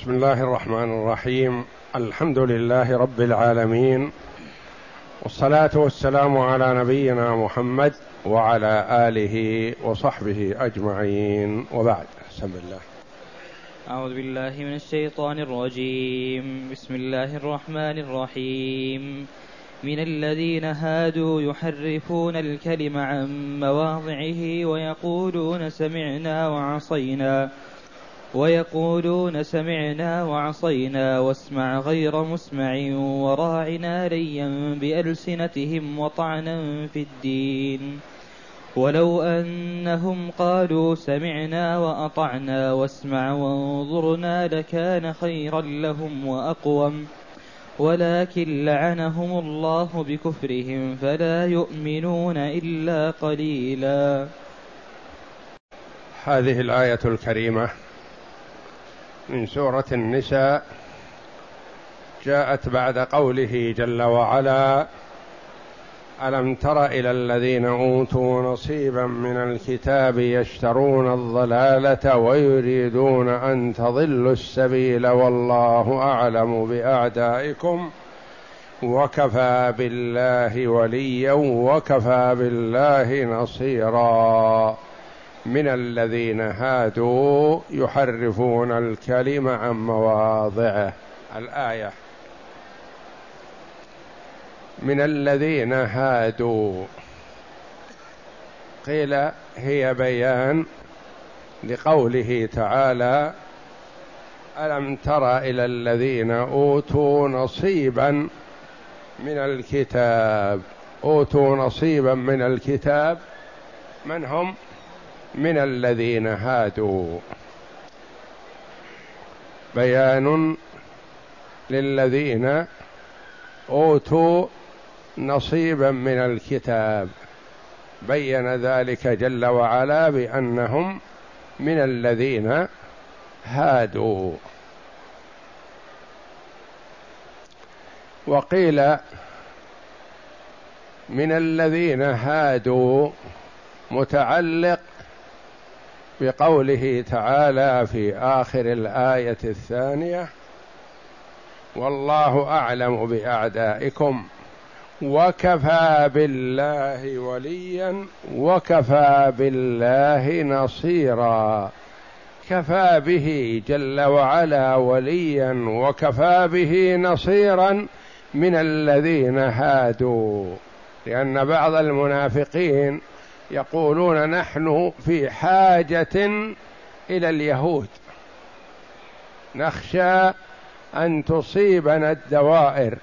بسم الله الرحمن الرحيم. الحمد لله رب العالمين، والصلاة والسلام على نبينا محمد وعلى آله وصحبه أجمعين، وبعد. بسم الله. أعوذ بالله من الشيطان الرجيم. بسم الله الرحمن الرحيم. من الذين هادوا يحرفون الكلم عن مواضعه ويقولون سمعنا وعصينا واسمع غير مسمع وراعنا ليا بألسنتهم وطعنا في الدين، ولو أنهم قالوا سمعنا وأطعنا واسمع وانظرنا لكان خيرا لهم وأقوم، ولكن لعنهم الله بكفرهم فلا يؤمنون إلا قليلا. هذه الآية الكريمة من سورة النساء جاءت بعد قوله جل وعلا: ألم تر إلى الذين أوتوا نصيبا من الكتاب يشترون الضلالة ويريدون أن تضلوا السبيل والله أعلم بأعدائكم وكفى بالله وليا وكفى بالله نصيرا. من الذين هادوا يحرفون الكلم عن مواضعه. الآية من الذين هادوا قيل هي بيان لقوله تعالى: ألم تر إلى الذين أوتوا نصيبا من الكتاب. أوتوا نصيبا من الكتاب من هم؟ من الذين هادوا، بيان للذين أوتوا نصيبا من الكتاب، بين ذلك جل وعلا بأنهم من الذين هادوا. وقيل من الذين هادوا متعلق بقوله تعالى في آخر الآية الثانية: والله أعلم بأعدائكم وكفى بالله وليا وكفى بالله نصيرا. كفى به جل وعلا وليا وكفى به نصيرا من الذين هادوا، لأن بعض المنافقين يقولون نحن في حاجة إلى اليهود، نخشى أن تصيبنا الدوائر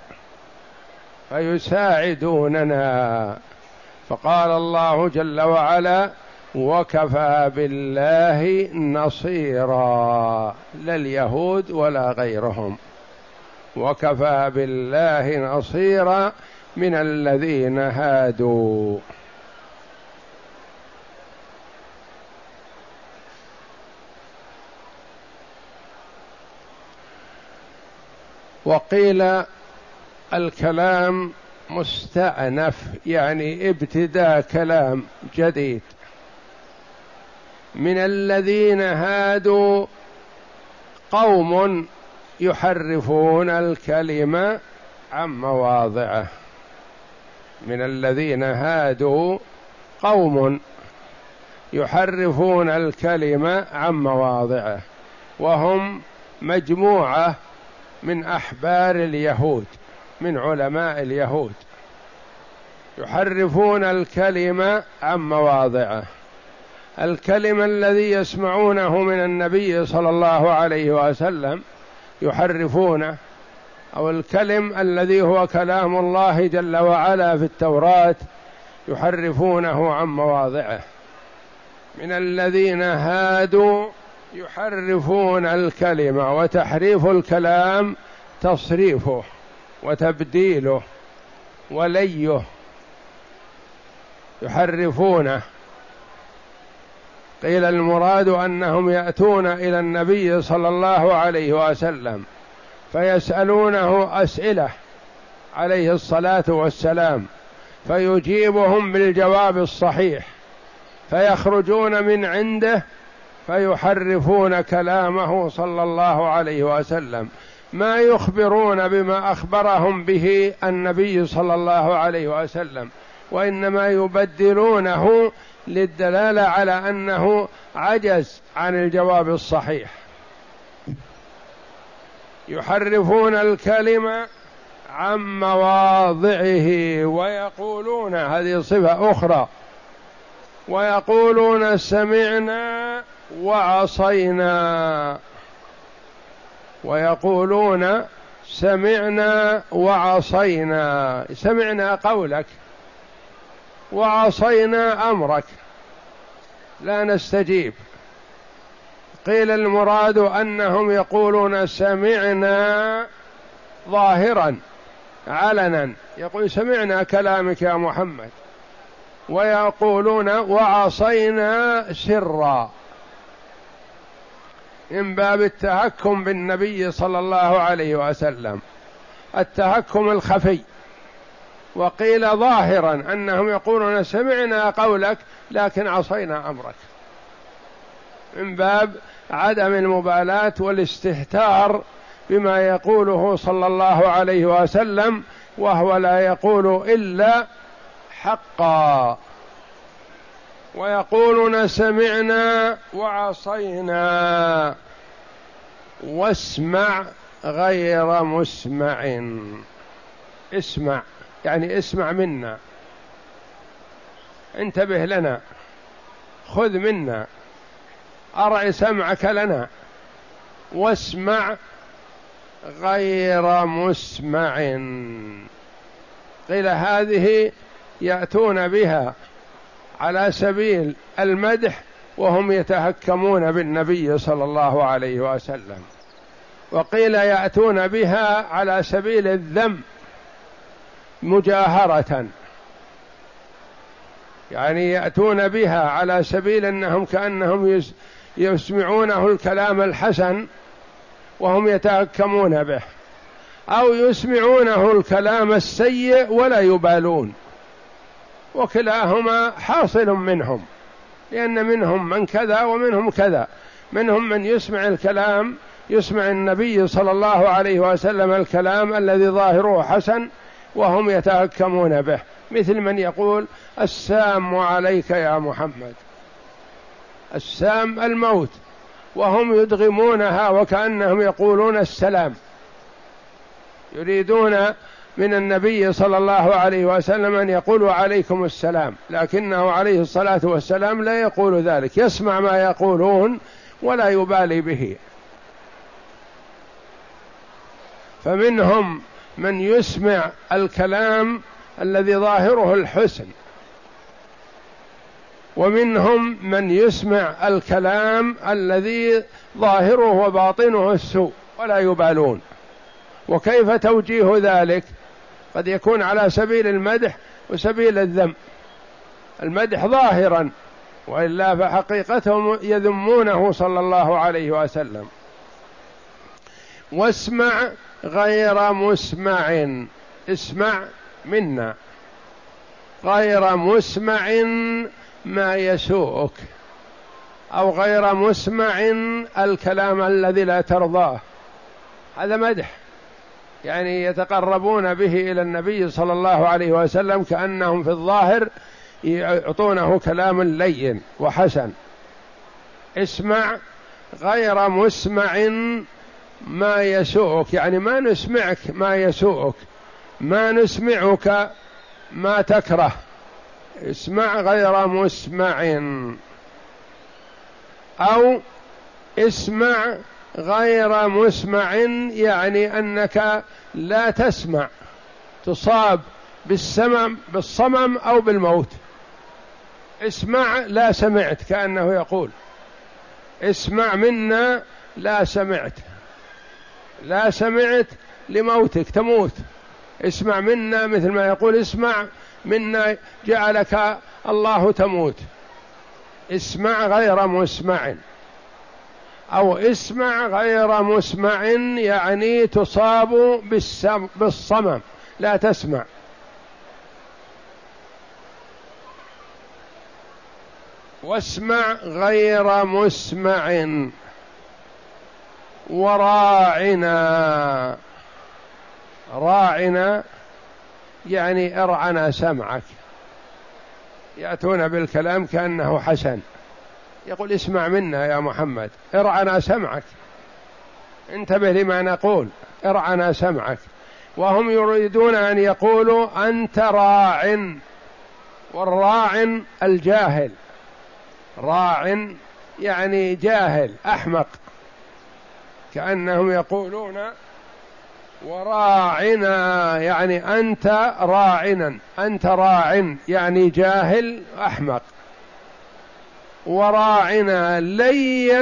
فيساعدوننا، فقال الله جل وعلا: وكفى بالله نصيرا، لا اليهود ولا غيرهم، وكفى بالله نصيرا من الذين هادوا. وقيل الكلام مستأنف، يعني ابتداء كلام جديد. من الذين هادوا قوم يحرفون الكلم عن مواضعه. من الذين هادوا قوم يحرفون الكلم عن مواضعه، وهم مجموعة من أحبار اليهود، من علماء اليهود، يحرفون الكلم عن مواضعه. الكلم الذي يسمعونه من النبي صلى الله عليه وسلم يحرفونه، أو الكلم الذي هو كلام الله جل وعلا في التوراة يحرفونه عن مواضعه. من الذين هادوا يحرفون الكلمة، وتحريف الكلام تصريفه وتبديله وليه، يحرفونه. قيل المراد أنهم يأتون إلى النبي صلى الله عليه وسلم فيسألونه أسئلة عليه الصلاة والسلام، فيجيبهم بالجواب الصحيح، فيخرجون من عنده فيحرفون كلامه صلى الله عليه وسلم، ما يخبرون بما أخبرهم به النبي صلى الله عليه وسلم، وإنما يبدلونه للدلالة على أنه عجز عن الجواب الصحيح. يحرفون الكلمة عن مواضعه ويقولون، هذه صفة أخرى، ويقولون سمعنا وعصينا، ويقولون سمعنا وعصينا، سمعنا قولك وعصينا أمرك لا نستجيب. قيل المراد أنهم يقولون سمعنا ظاهرا علنا، يقول سمعنا كلامك يا محمد، ويقولون وعصينا سرا، من باب التهكم بالنبي صلى الله عليه وسلم، التهكم الخفي. وقيل ظاهرا أنهم يقولون سمعنا قولك لكن عصينا أمرك، من باب عدم المبالاة والاستهتار بما يقوله صلى الله عليه وسلم، وهو لا يقول إلا حقا. ويقولون سمعنا وعصينا واسمع غير مسمع. اسمع يعني اسمع منا، انتبه لنا، خذ منا، أرع سمعك لنا، واسمع غير مسمع. قيل هذه يأتون بها على سبيل المدح وهم يتهكمون بالنبي صلى الله عليه وسلم، وقيل يأتون بها على سبيل الذم مجاهرة، يعني يأتون بها على سبيل أنهم كأنهم يسمعونه الكلام الحسن وهم يتهكمون به، أو يسمعونه الكلام السيء ولا يبالون، وكلاهما حاصل منهم، لأن منهم من كذا ومنهم كذا، منهم من يسمع الكلام، يسمع النبي صلى الله عليه وسلم الكلام الذي ظاهره حسن وهم يتهكمون به، مثل من يقول السام عليك يا محمد، السام الموت، وهم يدغمونها وكأنهم يقولون السلام، يريدون من النبي صلى الله عليه وسلم أن يقولوا عليكم السلام، لكنه عليه الصلاة والسلام لا يقول ذلك، يسمع ما يقولون ولا يبالي به. فمنهم من يسمع الكلام الذي ظاهره الحسن، ومنهم من يسمع الكلام الذي ظاهره وباطنه السوء ولا يبالون. وكيف توجيه ذلك؟ قد يكون على سبيل المدح وسبيل الذم، المدح ظاهرا، وإلا فحقيقتهم يذمونه صلى الله عليه وسلم. واسمع غير مسمع، اسمع منا، غير مسمع ما يسوءك، أو غير مسمع الكلام الذي لا ترضاه، هذا مدح، يعني يتقربون به إلى النبي صلى الله عليه وسلم كأنهم في الظاهر يعطونه كلام لين وحسن. اسمع غير مسمع ما يسوءك، يعني ما نسمعك ما يسوءك، ما نسمعك ما تكره، اسمع غير مسمع. أو اسمع غير مسمع يعني أنك لا تسمع، تصاب بالصمم أو بالموت. اسمع لا سمعت، كأنه يقول اسمع منا لا سمعت، لا سمعت لموتك تموت، اسمع منا مثل ما يقول اسمع منا جعلك الله تموت. اسمع غير مسمع، أو اسمع غير مسمع يعني تصاب بالصمم لا تسمع. واسمع غير مسمع وراعنا. راعنا يعني ارعنا سمعك، يأتون بالكلام كأنه حسن، يقول اسمع منا يا محمد، ارعنا سمعك، انتبه لما نقول، ارعنا سمعك. وهم يريدون أن يقولوا أنت راع، والراع الجاهل، راع يعني جاهل أحمق، كأنهم يقولون وراعنا يعني أنت راعنا، أنت راع يعني جاهل أحمق. وراعنا ليا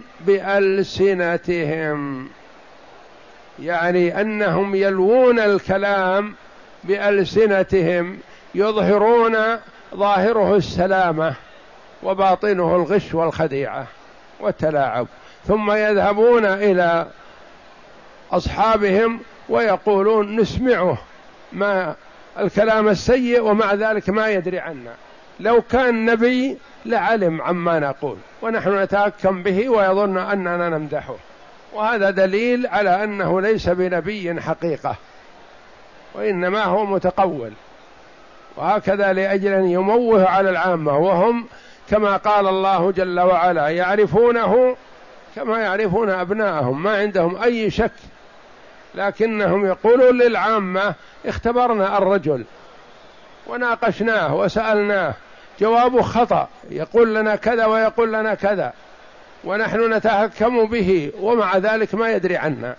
بألسنتهم، يعني أنهم يلوون الكلام بألسنتهم، يظهرون ظاهره السلامة وباطنه الغش والخديعة والتلاعب، ثم يذهبون إلى أصحابهم ويقولون نسمعه ما الكلام السيء ومع ذلك ما يدري عنا، لو كان نبي لعلم عما نقول ونحن نتهكم به ويظن أننا نمدحه، وهذا دليل على أنه ليس بنبي حقيقة وإنما هو متقول. وهكذا لأجل أن يموه على العامة، وهم كما قال الله جل وعلا يعرفونه كما يعرفون أبناءهم، ما عندهم أي شك، لكنهم يقولون للعامة اختبرنا الرجل وناقشناه وسألناه جوابه خطأ، يقول لنا كذا ويقول لنا كذا ونحن نتهكم به ومع ذلك ما يدري عنا.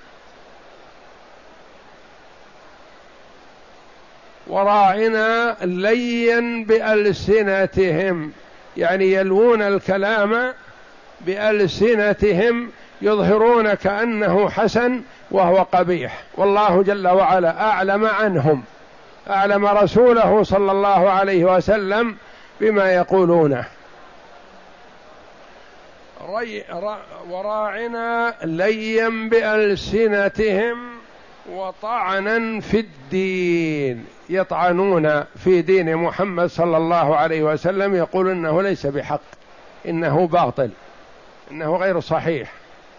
وراعنا ليا بألسنتهم، يعني يلوون الكلام بألسنتهم، يظهرون كأنه حسن وهو قبيح. والله جل وعلا أعلم عنهم، أعلم رسوله صلى الله عليه وسلم بما يقولونه. وراعنا ليا بألسنتهم وطعنا في الدين، يطعنون في دين محمد صلى الله عليه وسلم، يقول إنه ليس بحق، إنه باطل، إنه غير صحيح.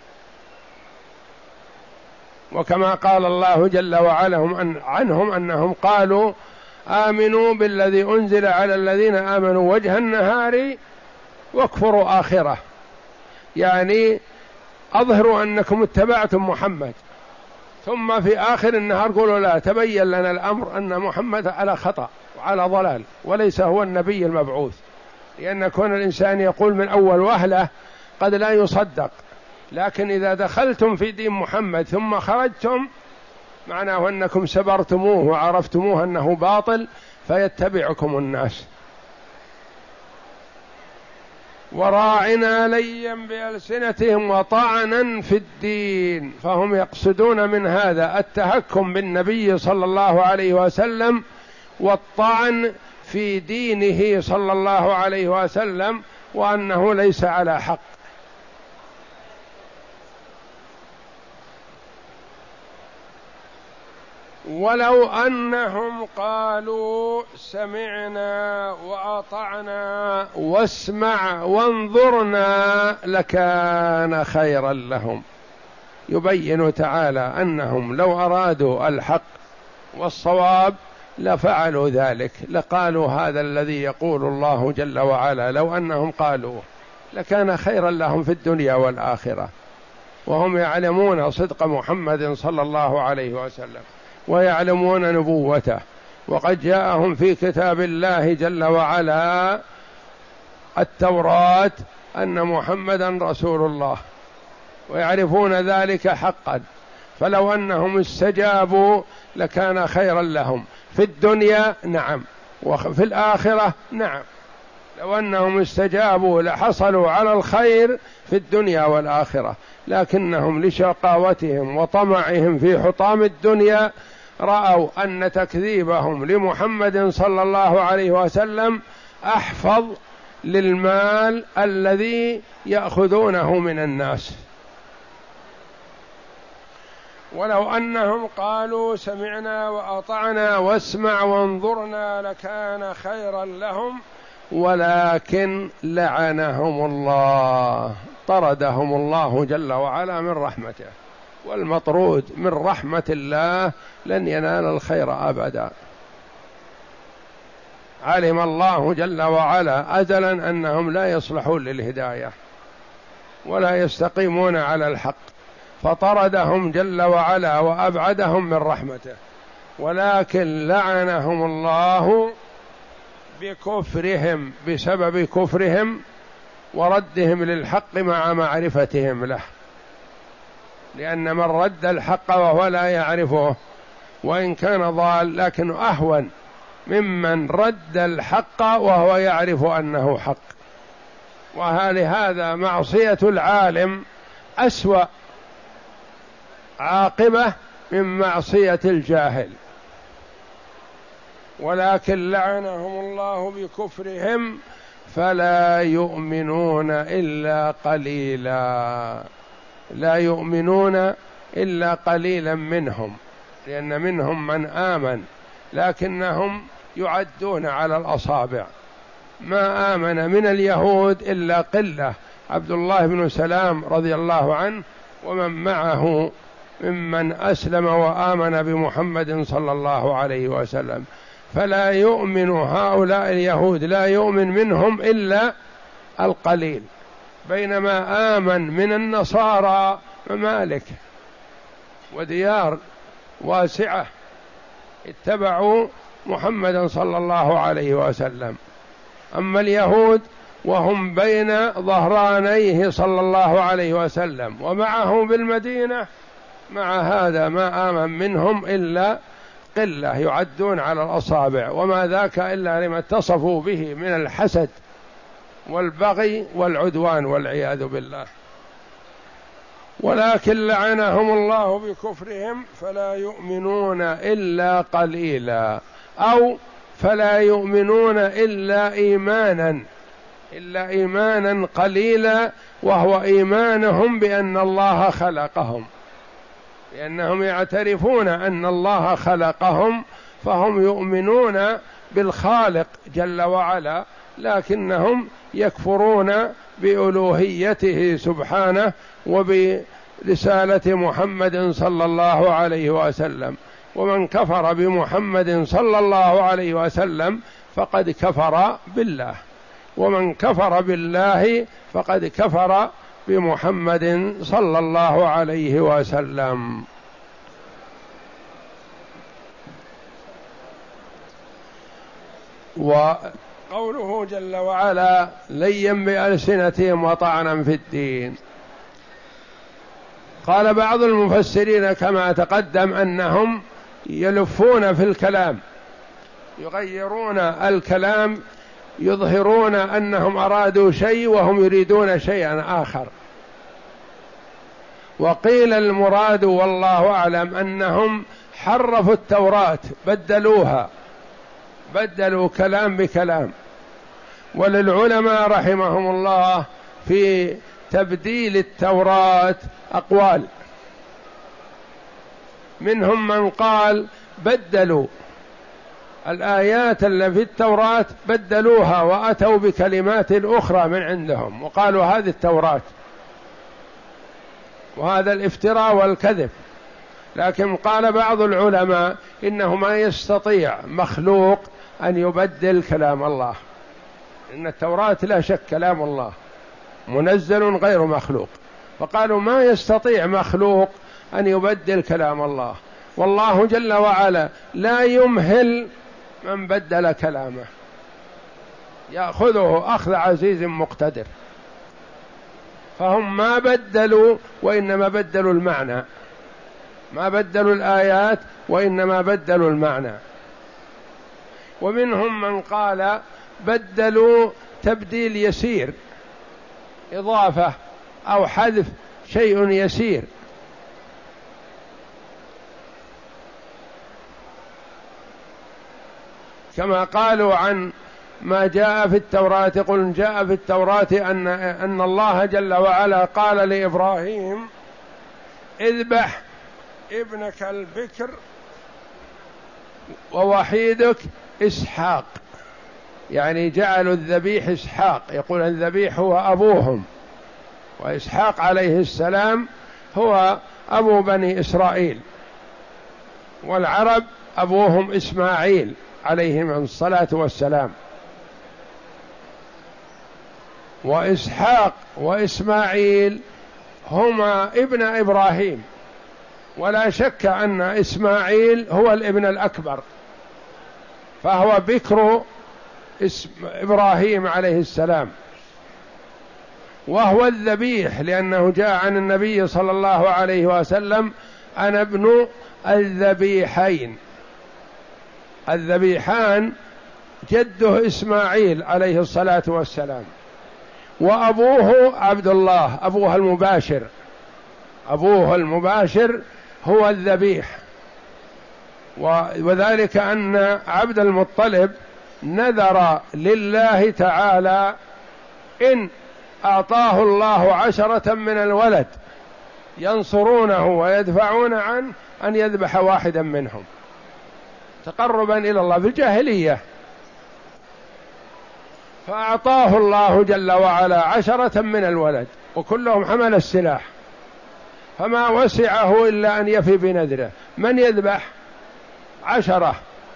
وكما قال الله جل وعلا عنهم أنهم قالوا آمنوا بالذي أنزل على الذين آمنوا وجه النهار واكفروا آخره، يعني أظهروا أنكم اتبعتم محمد، ثم في آخر النهار قولوا لا، تبين لنا الأمر أن محمد على خطأ وعلى ضلال وليس هو النبي المبعوث، لأن كون الإنسان يقول من أول وهلة قد لا يصدق، لكن إذا دخلتم في دين محمد ثم خرجتم معناه أنكم سبرتموه وعرفتموه أنه باطل فيتبعكم الناس. وراعنا ليا بألسنتهم وطعنا في الدين، فهم يقصدون من هذا التهكم بالنبي صلى الله عليه وسلم والطعن في دينه صلى الله عليه وسلم وأنه ليس على حق. ولو أنهم قالوا سمعنا وأطعنا واسمع وانظرنا لكان خيرا لهم. يبين تعالى أنهم لو أرادوا الحق والصواب لفعلوا ذلك، لقالوا هذا الذي يقول الله جل وعلا، لو أنهم قالوا لكان خيرا لهم في الدنيا والآخرة، وهم يعلمون صدق محمد صلى الله عليه وسلم ويعلمون نبوته، وقد جاءهم في كتاب الله جل وعلا التوراة أن محمدا رسول الله، ويعرفون ذلك حقا، فلو أنهم استجابوا لكان خيرا لهم في الدنيا نعم، وفي الآخرة نعم، لو أنهم استجابوا لحصلوا على الخير في الدنيا والآخرة، لكنهم لشقاوتهم وطمعهم في حطام الدنيا رأوا أن تكذيبهم لمحمد صلى الله عليه وسلم أحفظ للمال الذي يأخذونه من الناس. ولو أنهم قالوا سمعنا وأطعنا واسمع وانظرنا لكان خيرا لهم ولكن لعنهم الله، طردهم الله جل وعلا من رحمته، والمطرود من رحمة الله لن ينال الخير أبدا. علم الله جل وعلا أزلا أنهم لا يصلحون للهداية ولا يستقيمون على الحق، فطردهم جل وعلا وأبعدهم من رحمته، ولكن لعنهم الله بكفرهم، بسبب كفرهم وردهم للحق مع معرفتهم له، لأن من رد الحق وهو لا يعرفه وإن كان ضال لكنه أهون ممن رد الحق وهو يعرف أنه حق. ولهذا معصية العالم أسوأ عاقبة من معصية الجاهل. ولكن لعنهم الله بكفرهم فلا يؤمنون إلا قليلا، لا يؤمنون إلا قليلا منهم، لأن منهم من آمن لكنهم يعدون على الأصابع. ما آمن من اليهود إلا قلة، عبد الله بن سلام رضي الله عنه ومن معه ممن أسلم وآمن بمحمد صلى الله عليه وسلم. فلا يؤمن هؤلاء اليهود، لا يؤمن منهم إلا القليل، بينما آمن من النصارى ممالك وديار واسعة اتبعوا محمدا صلى الله عليه وسلم. أما اليهود وهم بين ظهرانيه صلى الله عليه وسلم ومعه بالمدينة، مع هذا ما آمن منهم إلا قلة يعدون على الأصابع، وما ذاك إلا لما اتصفوا به من الحسد والبغي والعدوان والعياذ بالله. ولكن لعنهم الله بكفرهم فلا يؤمنون إلا قليلا، أو فلا يؤمنون إلا إيمانا قليلا، وهو إيمانهم بأن الله خلقهم، لأنهم يعترفون أن الله خلقهم فهم يؤمنون بالخالق جل وعلا، لكنهم يكفرون بألوهيته سبحانه وبرسالة محمد صلى الله عليه وسلم. ومن كفر بمحمد صلى الله عليه وسلم فقد كفر بالله، ومن كفر بالله فقد كفر بمحمد صلى الله عليه وسلم. وقوله جل وعلا ليا بألسنتهم وطعنا في الدين، قال بعض المفسرين كما تقدم أنهم يلفون في الكلام، يغيرون الكلام، يظهرون أنهم أرادوا شيء وهم يريدون شيئا آخر. وقيل المراد والله أعلم أنهم حرفوا التوراة، بدلوها، بدلوا كلام بكلام. وللعلماء رحمهم الله في تبديل التوراة أقوال، منهم من قال بدلوا الآيات التي في التوراة، بدلوها وأتوا بكلمات أخرى من عندهم وقالوا هذه التوراة، وهذا الافتراء والكذب. لكن قال بعض العلماء إنه ما يستطيع مخلوق أن يبدل كلام الله، إن التوراة لا شك كلام الله منزل غير مخلوق، فقالوا ما يستطيع مخلوق أن يبدل كلام الله، والله جل وعلا لا يمهل من بدل كلامه، يأخذه أخذ عزيز مقتدر. فهم ما بدلوا وإنما بدلوا المعنى، ما بدلوا الآيات وإنما بدلوا المعنى. ومنهم من قال بدلوا تبديل يسير، إضافة أو حذف شيء يسير، كما قالوا عن ما جاء في التوراة، قل جاء في التوراة أن الله جل وعلا قال لإبراهيم اذبح ابنك البكر ووحيدك إسحاق، يعني جعلوا الذبيح إسحاق، يقول الذبيح هو أبوهم، وإسحاق عليه السلام هو أبو بني إسرائيل، والعرب أبوهم إسماعيل عليهم الصلاة والسلام. وإسحاق وإسماعيل هما ابن إبراهيم، ولا شك أن إسماعيل هو الابن الأكبر، فهو بكر إبراهيم عليه السلام، وهو الذبيح، لأنه جاء عن النبي صلى الله عليه وسلم: أنا ابن الذبيحين. الذبيحان جده إسماعيل عليه الصلاة والسلام، وأبوه عبد الله، أبوه المباشر، أبوه المباشر هو الذبيح. وذلك أن عبد المطلب نذر لله تعالى إن أعطاه الله 10 من الولد ينصرونه ويدفعون عنه أن يذبح واحدا منهم تقربا إلى الله في الجاهلية، فأعطاه الله جل وعلا 10 من الولد، وكلهم حمل السلاح، فما وسعه إلا أن يفي بنذره. من يذبح؟ 10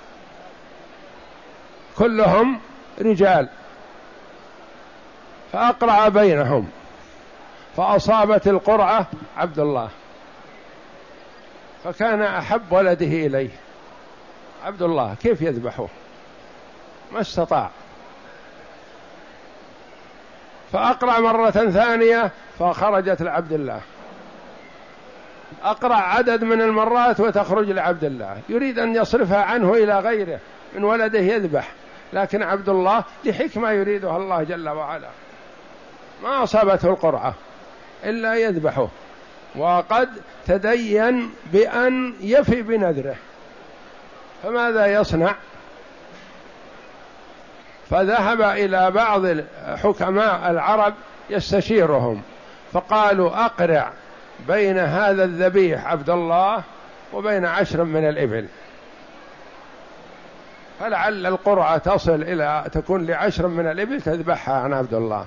كلهم رجال، فأقرع بينهم، فأصابت القرعة عبد الله، فكان أحب ولده إليه عبد الله، كيف يذبحه؟ ما استطاع، فأقرع مرة ثانية فخرجت لعبد الله، أقرع عدد من المرات وتخرج لعبد الله، يريد أن يصرفها عنه إلى غيره من ولده يذبح، لكن عبد الله لحكمة يريدها الله جل وعلا ما أصابته القرعة إلا يذبحه، وقد تدين بأن يفي بنذره، فماذا يصنع؟ فذهب إلى بعض حكماء العرب يستشيرهم، فقالوا: أقرع بين هذا الذبيح عبد الله وبين 10 من الإبل، فلعل القرعة تصل إلى تكون ل10 من الإبل تذبحها عن عبد الله.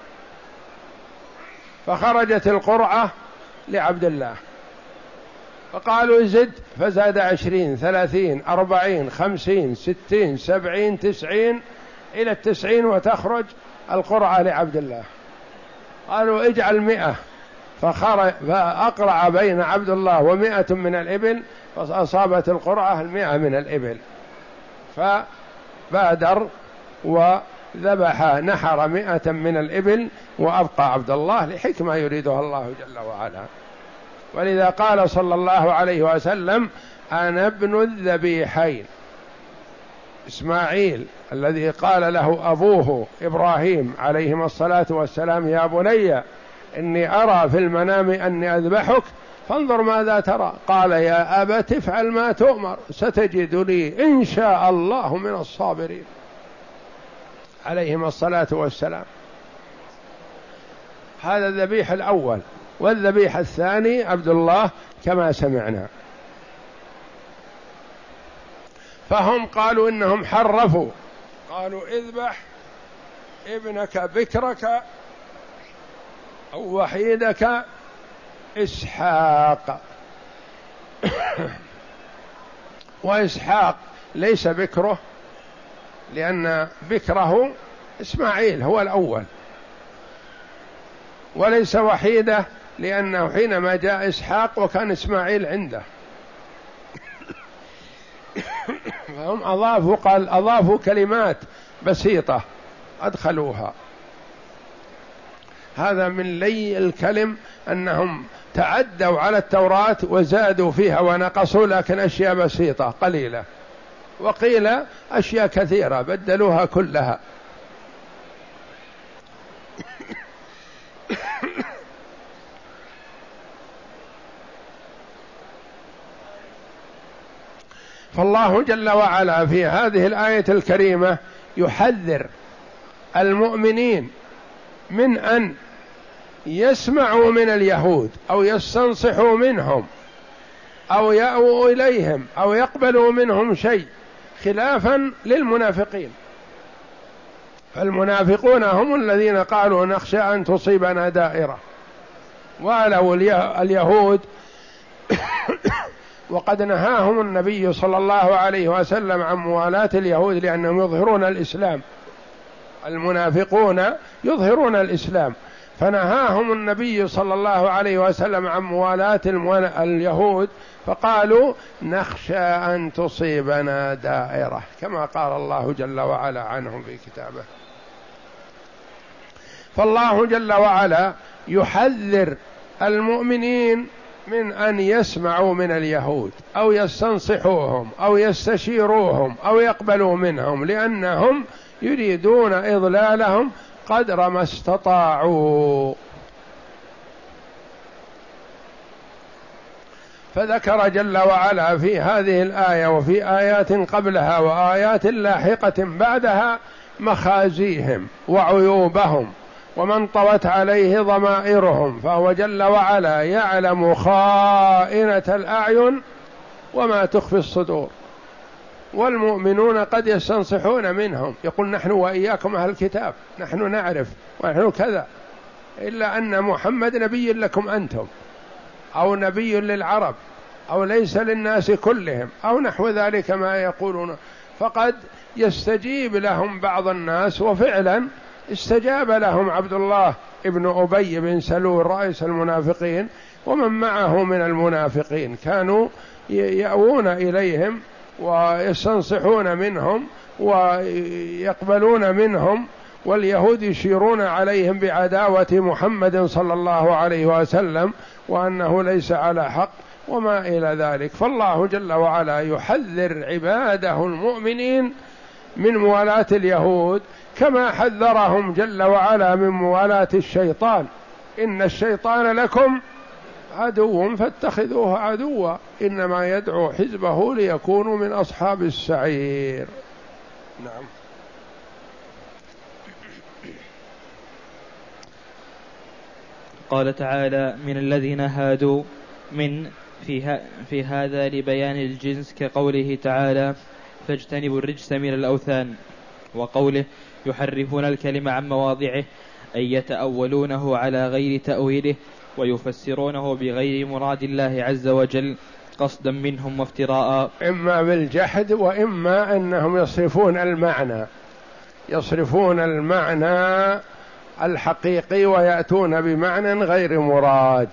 فخرجت القرعة لعبد الله، فقالوا: زد، فزاد 20 30 40 50 60 70 90 إلى 90 وتخرج القرعة لعبد الله. قالوا: اجعل 100، فأقرع بين عبد الله 100 من الإبل، فأصابت القرعة 100 من الإبل، فبادر وذبح نحر 100 من الإبل وأبقى عبد الله لحكمة يريدها الله جل وعلا. ولذا قال صلى الله عليه وسلم: أنا ابن الذبيحين. إسماعيل الذي قال له أبوه إبراهيم عليهما الصلاة والسلام: يا بني إني أرى في المنام أني أذبحك فانظر ماذا ترى. قال: يا أبت افعل ما تؤمر ستجدني إن شاء الله من الصابرين، عليهما الصلاة والسلام. هذا الذبيح الأول، والذبيح الثاني عبد الله كما سمعنا. فهم قالوا إنهم حرفوا، قالوا: اذبح ابنك بكرك أو وحيدك إسحاق. وإسحاق ليس بكره، لأن بكره إسماعيل هو الأول، وليس وحيده لأنه حينما جاء إسحاق وكان إسماعيل عنده، فهم أضافوا كلمات بسيطة أدخلوها. هذا من لي الكلم، أنهم تعدوا على التوراة وزادوا فيها ونقصوا، لكن أشياء بسيطة قليلة، وقيل أشياء كثيرة بدلوها كلها. فالله جل وعلا في هذه الآية الكريمة يحذر المؤمنين من أن يسمعوا من اليهود أو يستنصحوا منهم أو يأووا إليهم أو يقبلوا منهم شيء، خلافا للمنافقين. فالمنافقون هم الذين قالوا نخشى أن تصيبنا دائرة. ولو اليهود وقد نهاهم النبي صلى الله عليه وسلم عن موالاة اليهود لأنهم يظهرون الإسلام، المنافقون يظهرون الإسلام، فنهاهم النبي صلى الله عليه وسلم عن موالاة اليهود، فقالوا نخشى أن تصيبنا دائرة، كما قال الله جل وعلا عنهم في كتابه. فالله جل وعلا يحذر المؤمنين من أن يسمعوا من اليهود أو يستنصحوهم أو يستشيروهم أو يقبلوا منهم، لأنهم يريدون إضلالهم قدر ما استطاعوا. فذكر جل وعلا في هذه الآية وفي آيات قبلها وآيات لاحقة بعدها مخازيهم وعيوبهم ومن طوت عليه ضمائرهم، فهو جل وعلا يعلم خائنة الأعين وما تخفي الصدور. والمؤمنون قد يستنصحون منهم، يقول نحن وإياكم أهل الكتاب، نحن نعرف ونحن كذا، إلا أن محمد نبي لكم أنتم، أو نبي للعرب، أو ليس للناس كلهم، أو نحو ذلك ما يقولون. فقد يستجيب لهم بعض الناس، وفعلا استجاب لهم عبد الله ابن أبي بن سلول رئيس المنافقين ومن معه من المنافقين، كانوا يأوون إليهم ويستنصحون منهم ويقبلون منهم، واليهود يشيرون عليهم بعداوة محمد صلى الله عليه وسلم وأنه ليس على حق وما إلى ذلك. فالله جل وعلا يحذر عباده المؤمنين من موالاة اليهود، كما حذرهم جل وعلا من موالاة الشيطان، إن الشيطان لكم عدو فاتخذوه عدوا إنما يدعو حزبه ليكونوا من أصحاب السعير. نعم. قال تعالى من الذين هادوا من في هذا لبيان الجنس، كقوله تعالى فاجتنبوا الرجس من الأوثان، وقوله يحرفون الكلم عن مواضعه، أي يتأولونه على غير تأويله ويفسرونه بغير مراد الله عز وجل قصدا منهم وافتراء، إما بالجحد وإما أنهم يصرفون المعنى الحقيقي ويأتون بمعنى غير مراد.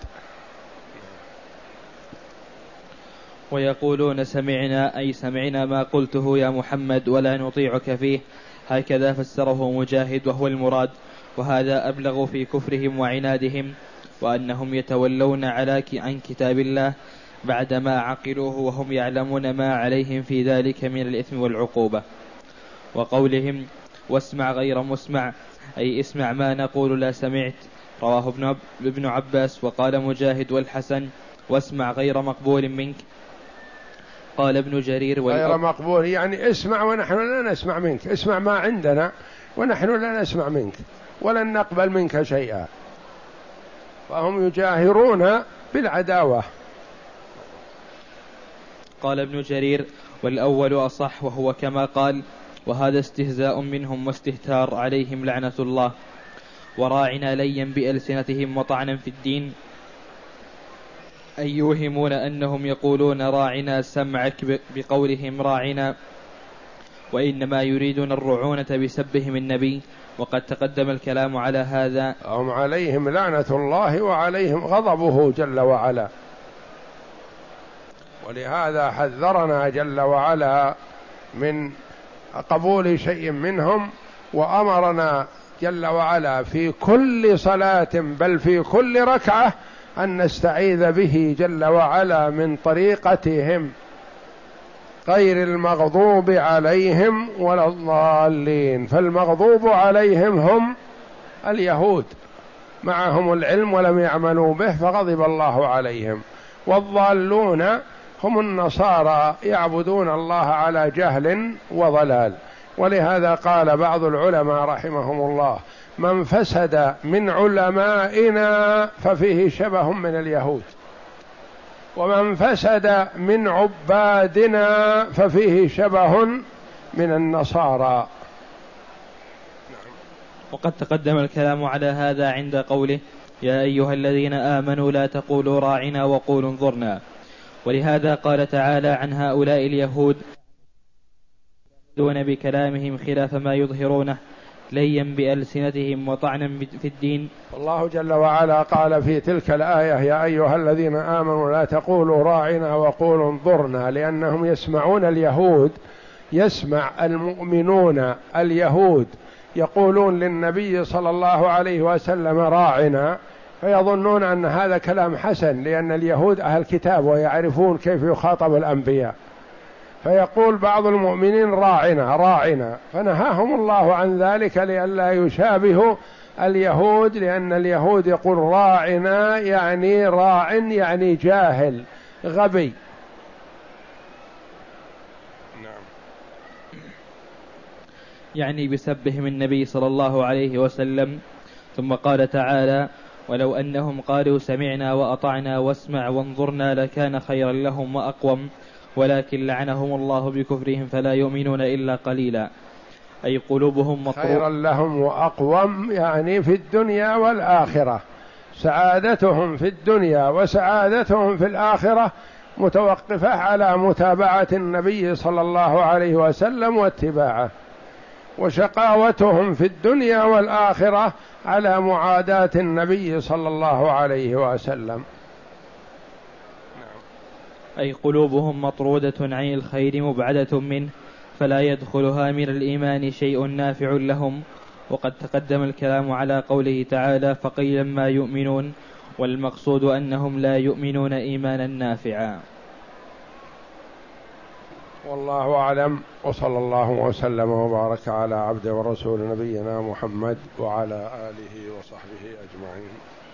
ويقولون سمعنا، أي سمعنا ما قلته يا محمد ولا نطيعك فيه، هكذا فسره مجاهد وهو المراد. وهذا أبلغ في كفرهم وعنادهم، وأنهم يتولون عن كتاب الله بعدما عقلوه وهم يعلمون ما عليهم في ذلك من الإثم والعقوبة. وقولهم واسمع غير مسمع، أي اسمع ما نقول لا سمعت، رواه ابن عباس. وقال مجاهد والحسن واسمع غير مقبول منك. قال ابن جرير غير مقبول يعني اسمع ونحن لا نسمع منك، اسمع ما عندنا ونحن لا نسمع منك ولن نقبل منك شيئا، فهم يجاهرون بالعداوة. قال ابن جرير والأول أصح، وهو كما قال، وهذا استهزاء منهم واستهتار عليهم لعنة الله. وراعنا ليا بألسنتهم وطعنا في الدين، أي يوهمون أنهم يقولون راعنا سمعك بقولهم راعنا، وإنما يريدون الرعونة بسبهم النبي، وقد تقدم الكلام على هذا. هم عليهم لعنة الله وعليهم غضبه جل وعلا، ولهذا حذرنا جل وعلا من قبول شيء منهم، وأمرنا جل وعلا في كل صلاة بل في كل ركعة أن نستعيذ به جل وعلا من طريقتهم غير المغضوب عليهم ولا الضالين. فالمغضوب عليهم هم اليهود، معهم العلم ولم يعملوا به فغضب الله عليهم، والضالون هم النصارى يعبدون الله على جهل وضلال. ولهذا قال بعض العلماء رحمهم الله من فسد من علمائنا ففيه شبه من اليهود، ومن فسد من عبادنا ففيه شبه من النصارى. نعم. وقد تقدم الكلام على هذا عند قوله يا أيها الذين آمنوا لا تقولوا راعنا وقولوا انظرنا. ولهذا قال تعالى عن هؤلاء اليهود دون بكلامهم خلاف ما يظهرونه ليا بألسنتهم وطعنا في الدين. الله جل وعلا قال في تلك الآية يا أيها الذين آمنوا لا تقولوا راعنا وقولوا انظرنا، لأنهم يسمعون اليهود، يسمع المؤمنون اليهود يقولون للنبي صلى الله عليه وسلم راعنا، فيظنون أن هذا كلام حسن، لأن اليهود أهل كتاب ويعرفون كيف يخاطب الأنبياء، فيقول بعض المؤمنين راعنا راعنا، فنهاهم الله عن ذلك لئلا يشابهوا اليهود، لأن اليهود يقول راعنا يعني راع يعني جاهل غبي. يعني بسبهم النبي صلى الله عليه وسلم. ثم قال تعالى ولو أنهم قالوا سمعنا وأطعنا واسمع وانظرنا لكان خيرا لهم وأقوم ولكن لعنهم الله بكفرهم فلا يؤمنون إلا قليلا. أي قلوبهم خيرا لهم وأقوم يعني في الدنيا والآخرة، سعادتهم في الدنيا وسعادتهم في الآخرة متوقفة على متابعة النبي صلى الله عليه وسلم واتباعه، وشقاوتهم في الدنيا والآخرة على معاداة النبي صلى الله عليه وسلم. أي قلوبهم مطرودة عن الخير مبعدة منه فلا يدخلها من الإيمان شيء نافع لهم. وقد تقدم الكلام على قوله تعالى فقيلا ما يؤمنون، والمقصود أنهم لا يؤمنون إيمانا نافعا. والله أعلم، وصلى الله وسلم وبارك على عبده ورسول نبينا محمد وعلى آله وصحبه أجمعين.